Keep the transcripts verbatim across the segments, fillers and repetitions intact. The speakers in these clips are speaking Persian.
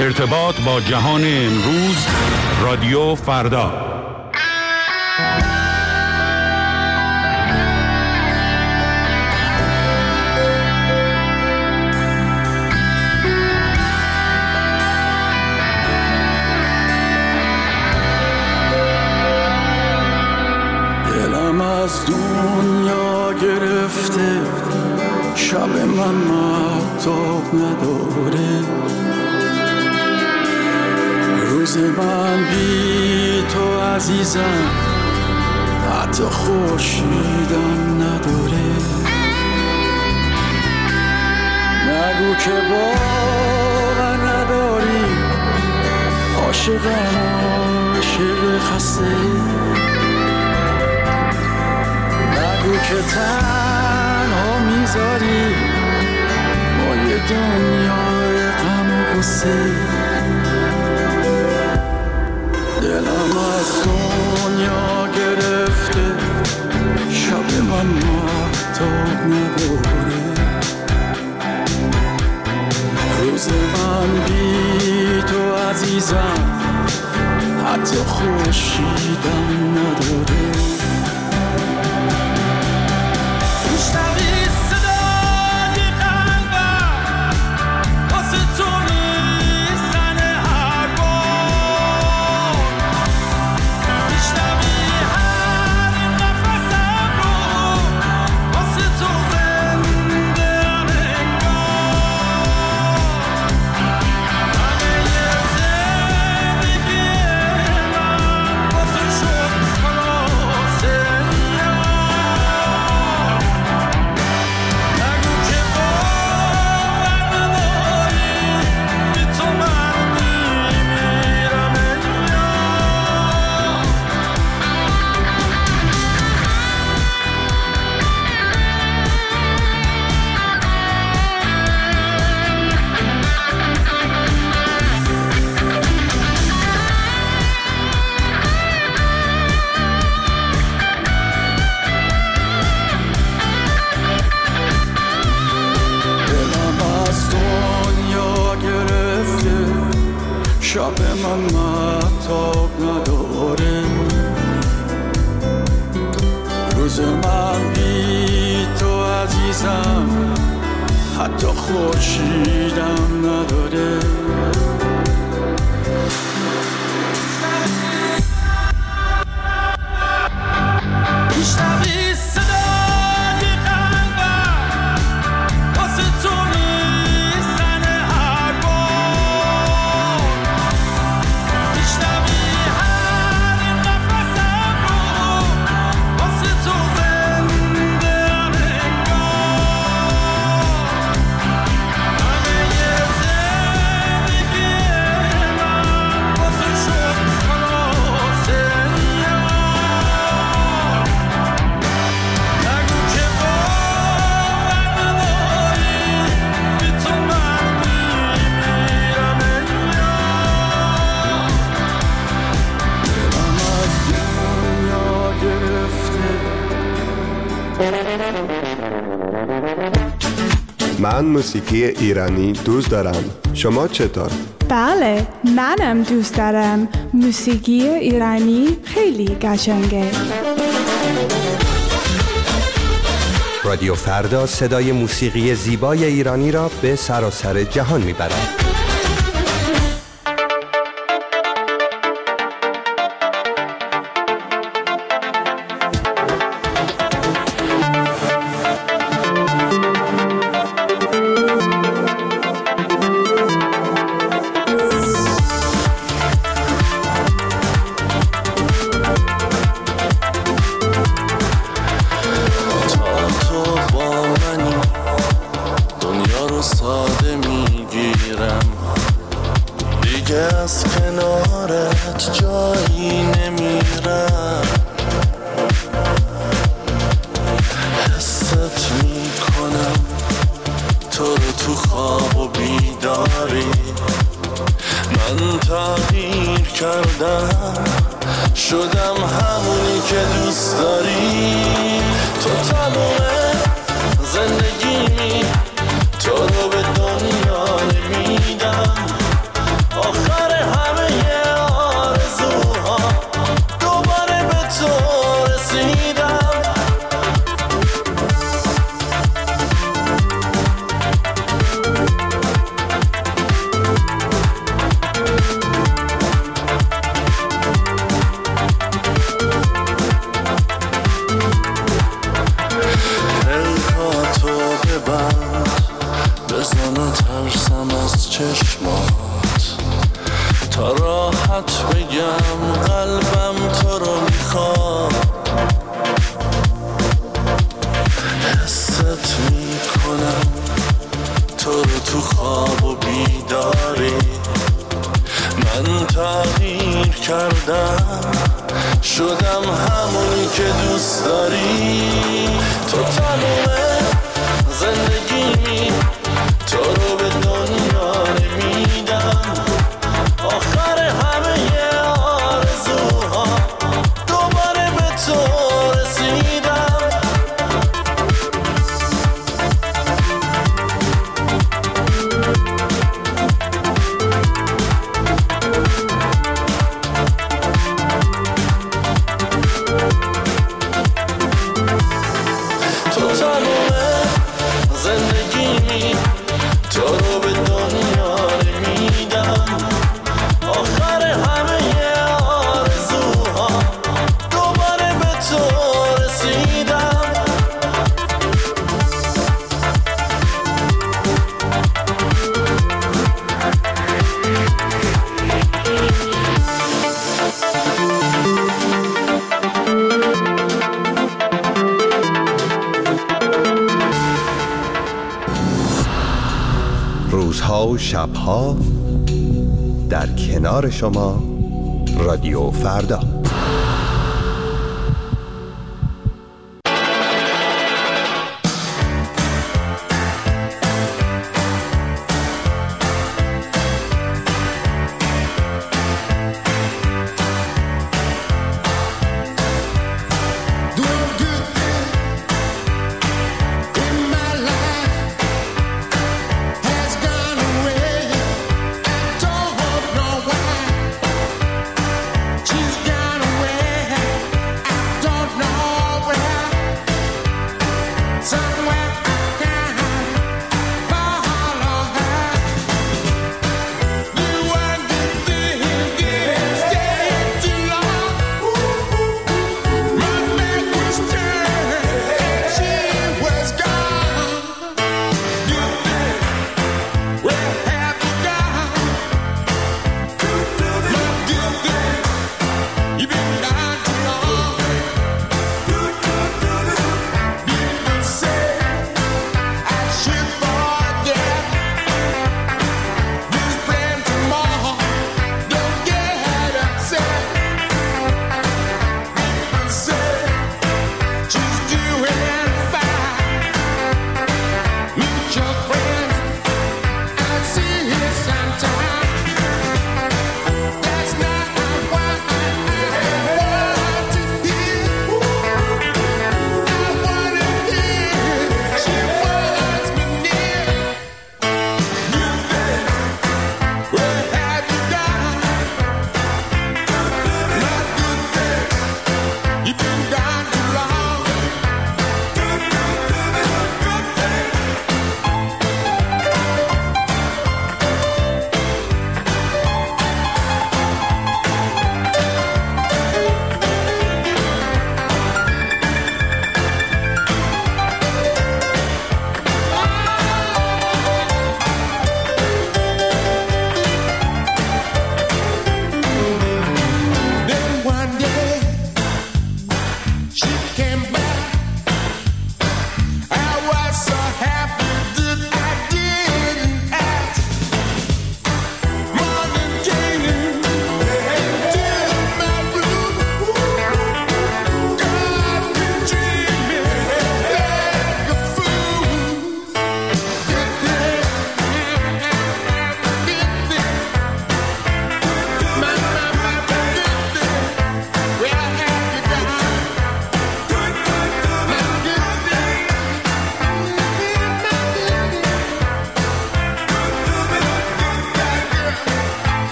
ارتباط با جهان امروز، رادیو فردا. دلم از دنیا گرفته، شب من مهتاب نداره، روز من بی تو عزیزم حتی خورشیدم نداره. نگو که باور نداری، عاشقم عاشق خسته. نگو که تنها میذاری با یه دنیای غم و غصه. دلم از دنیا گرفته، شب من مهتاب نداره، روز من بی تو عزیزم حتی خورشیدم نداره. شب من مهتاب نداره، روز من بی تو عزیزم حتی خورشیدم نداره. من موسیقی ایرانی دوست دارم. شما چطور؟ بله، منم دوست دارم. موسیقی ایرانی خیلی قشنگه. رادیو فردا صدای موسیقی زیبای ایرانی را به سراسر جهان میبرد. شدم همونی که دوست داری. تو تموم زندگیمی، تو رو به دنیا نمیدم. از چشمات تا راحت بگم قلبم تو رو میخواد. حست میکنم تو رو تو خواب و بیداری. من تغییر کردم شدم همونی که دوست داری. تو تمومه زندگیمی تو رو به دنیا نمیدم. آخر همه آرزوها دوباره به تو رسیدم. تو تمومه زندگیمی تو رو به دنیا نمیدم. آخر همه آرزوها دوباره به تو رسیدم. روزها و شبها در کنار شما رادیو فردا.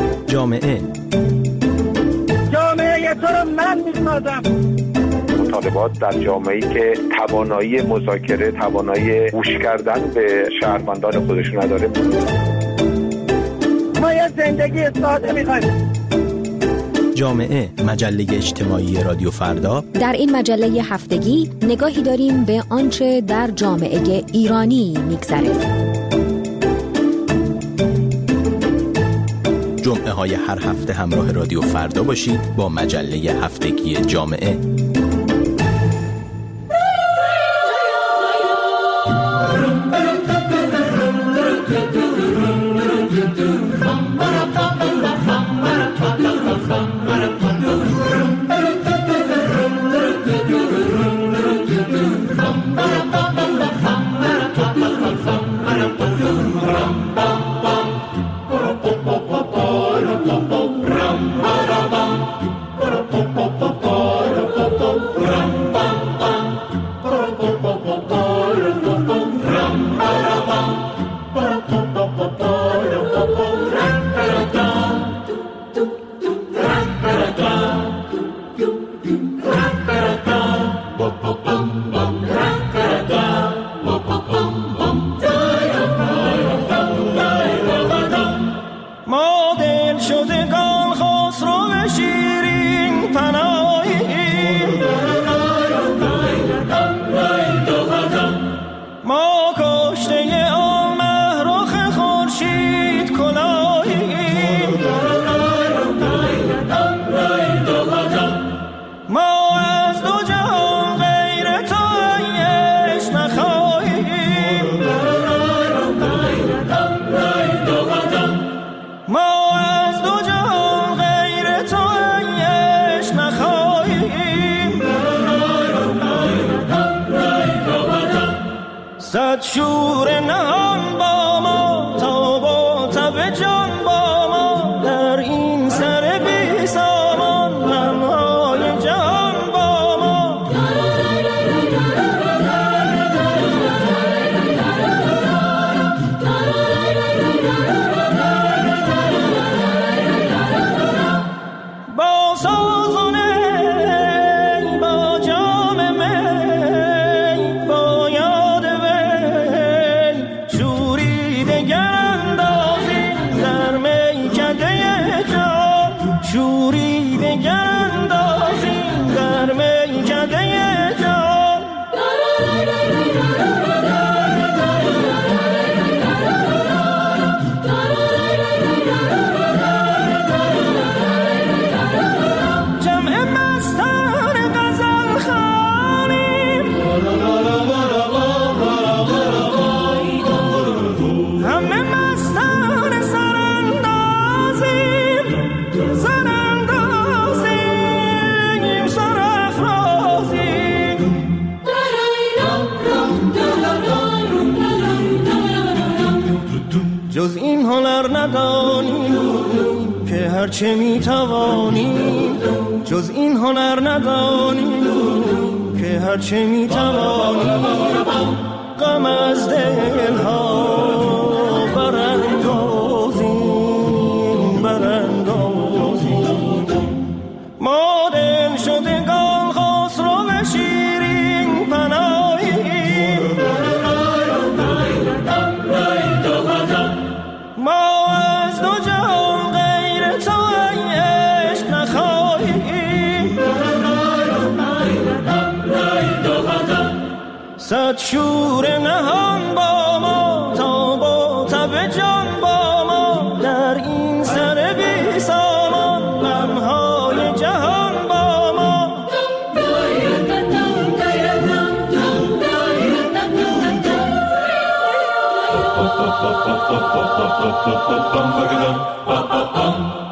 جامعه جامعه تو رو من میسازم. مطالبات ارتباط در جامعه‌ای که توانایی مذاکره، توانایی گوش کردن به شهروندان خودش نداره. ما یه زندگی ساده می‌خوایم. جامعه، مجله اجتماعی رادیو فردا. در این مجله هفتگی نگاهی داریم به آنچه در جامعه ایرانی می‌گذره. جمعه های هر هفته همراه رادیو فردا باشید با مجله هفتگی جامعه. صد شور نهان با ما تا با تب جان با ما در این سر بی سامان غمهای جهان با ما. با سازونه با جام می با یاد وی شوریده گراندازی در میکده جان، شوریده گراندازی در میکده جان. جمع مستان غزل خوانیم همه مستان سراندازیم، سراندازیم سرافرازیم. جز این هنر ندانیم که هرچه میتوانیم، جز این هنر ندانیم که هرچه میتوانیم غم از دلها براندازیم، براندازیم. ما دل شدگان خسرو شیرین پناهیم، ما از دو جهان غیر تو ای عشق نخواهیم. صد شور نهان با ما تا با تب جان با ما در این سر بی سامان غمهای جهان با ما. Bum, bum, bum, bum, bum, bum, bum, bum, bum, bum, bum, bum, bum, bum, bum,